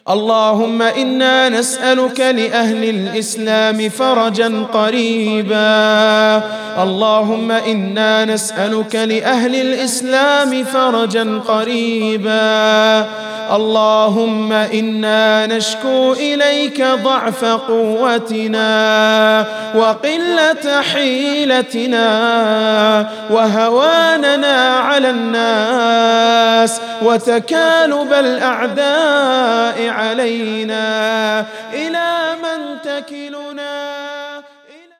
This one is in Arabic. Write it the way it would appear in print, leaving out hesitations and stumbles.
اللهم إنا نسألك لأهل الإسلام فرجا قريبا. اللهم إنا نسألك لأهل الإسلام فرجا قريبا. اللهم إنا نشكو إليك ضعف قوتنا وقلة حيلتنا وهواننا على الناس وتكالب الأعداء علينا. إلى من تكلنا؟